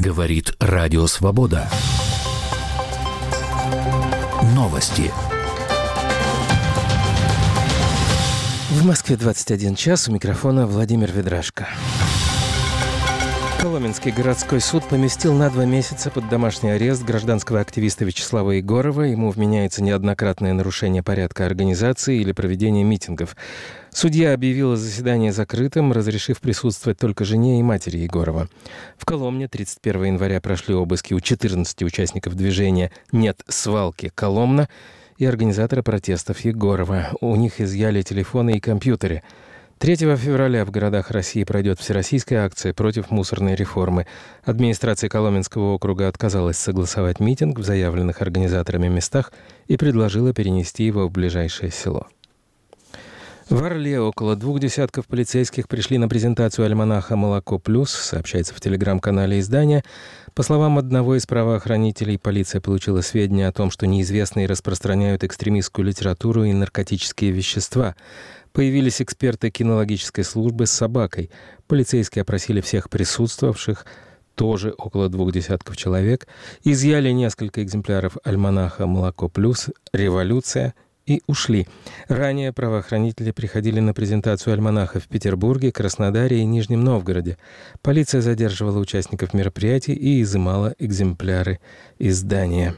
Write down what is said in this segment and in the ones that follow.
Говорит Радио Свобода. Новости. В Москве 21 час. У микрофона Владимир Ведрашко. Коломенский городской суд поместил на 2 месяца под домашний арест гражданского активиста Вячеслава Егорова. Ему вменяется неоднократное нарушение порядка организации или проведения митингов. Судья объявила заседание закрытым, разрешив присутствовать только жене и матери Егорова. В Коломне 31 января прошли обыски у 14 участников движения «Нет свалки Коломна» и организатора протестов Егорова. У них изъяли телефоны и компьютеры. 3 февраля в городах России пройдет всероссийская акция против мусорной реформы. Администрация Коломенского округа отказалась согласовать митинг в заявленных организаторами местах и предложила перенести его в ближайшее село. В Орле около 2 десятков полицейских пришли на презентацию альманаха «Молоко плюс», сообщается в телеграм-канале издания. По словам одного из правоохранителей, полиция получила сведения о том, что неизвестные распространяют экстремистскую литературу и наркотические вещества. Появились эксперты кинологической службы с собакой. Полицейские опросили всех присутствовавших, тоже около 2 десятков человек, изъяли несколько экземпляров альманаха «Молоко плюс», «Революция» и ушли. Ранее правоохранители приходили на презентацию альманаха в Петербурге, Краснодаре и Нижнем Новгороде. Полиция задерживала участников мероприятий и изымала экземпляры издания.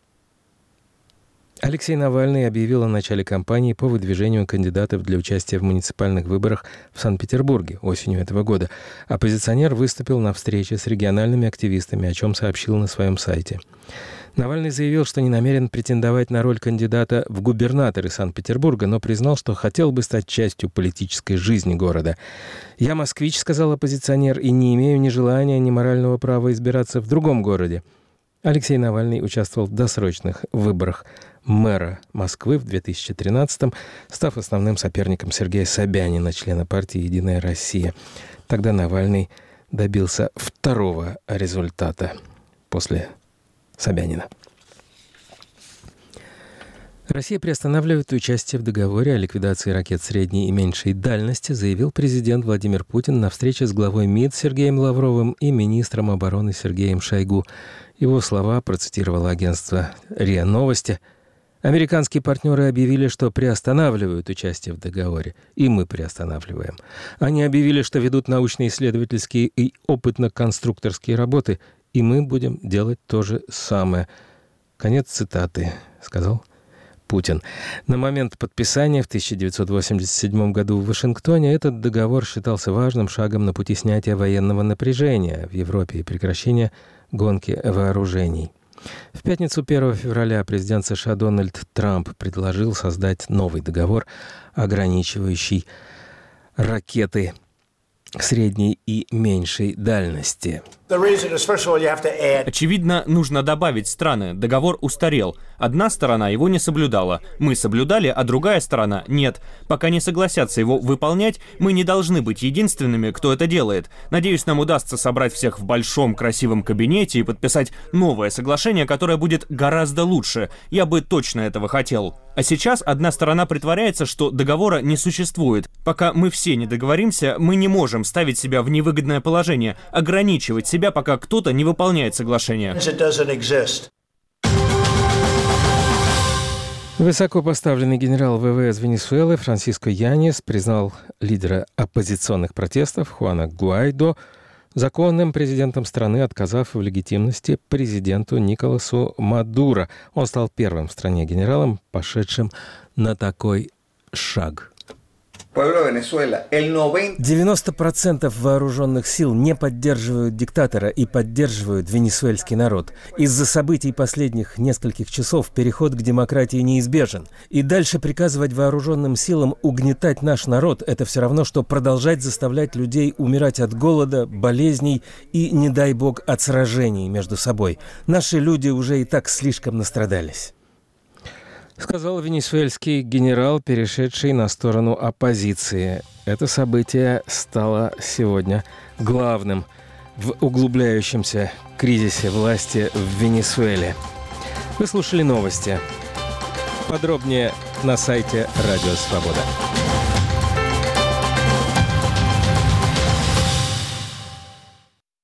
Алексей Навальный объявил о начале кампании по выдвижению кандидатов для участия в муниципальных выборах в Санкт-Петербурге осенью этого года. Оппозиционер выступил на встрече с региональными активистами, о чем сообщил на своем сайте. Навальный заявил, что не намерен претендовать на роль кандидата в губернаторы Санкт-Петербурга, но признал, что хотел бы стать частью политической жизни города. «Я москвич», — сказал оппозиционер, — «и не имею ни желания, ни морального права избираться в другом городе». Алексей Навальный участвовал в досрочных выборах мэра Москвы в 2013-м, став основным соперником Сергея Собянина, члена партии «Единая Россия». Тогда Навальный добился второго результата после Собянина. Россия приостанавливает участие в договоре о ликвидации ракет средней и меньшей дальности, заявил президент Владимир Путин на встрече с главой МИД Сергеем Лавровым и министром обороны Сергеем Шойгу. Его слова процитировало агентство РИА Новости. Американские партнеры объявили, что приостанавливают участие в договоре, и мы приостанавливаем. Они объявили, что ведут научно-исследовательские и опытно-конструкторские работы, и мы будем делать то же самое. Конец цитаты, сказал Путин. На момент подписания в 1987 году в Вашингтоне этот договор считался важным шагом на пути снятия военного напряжения в Европе и прекращения гонки вооружений. В пятницу 1 февраля президент США Дональд Трамп предложил создать новый договор, ограничивающий ракеты средней и меньшей дальности. Очевидно, нужно добавить страны. Договор устарел. Одна сторона его не соблюдала. Мы соблюдали, а другая сторона нет. Пока не согласятся его выполнять, мы не должны быть единственными, кто это делает. Надеюсь, нам удастся собрать всех в большом красивом кабинете и подписать новое соглашение, которое будет гораздо лучше. Я бы точно этого хотел. А сейчас одна сторона притворяется, что договора не существует. Пока мы все не договоримся, мы не можем ставить себя в невыгодное положение, ограничивать себя, пока кто-то не выполняет соглашение. Высокопоставленный генерал ВВС Венесуэлы Франсиско Яньес признал лидера оппозиционных протестов Хуана Гуайдо законным президентом страны, отказав в легитимности президенту Николасу Мадуро. Он стал первым в стране генералом, пошедшим на такой шаг. 90% вооруженных сил не поддерживают диктатора и поддерживают венесуэльский народ. Из-за событий последних нескольких часов переход к демократии неизбежен. И дальше приказывать вооруженным силам угнетать наш народ – это все равно, что продолжать заставлять людей умирать от голода, болезней и, не дай бог, от сражений между собой. Наши люди уже и так слишком настрадались. Сказал венесуэльский генерал, перешедший на сторону оппозиции. Это событие стало сегодня главным в углубляющемся кризисе власти в Венесуэле. Вы слушали новости. Подробнее на сайте Радио Свобода.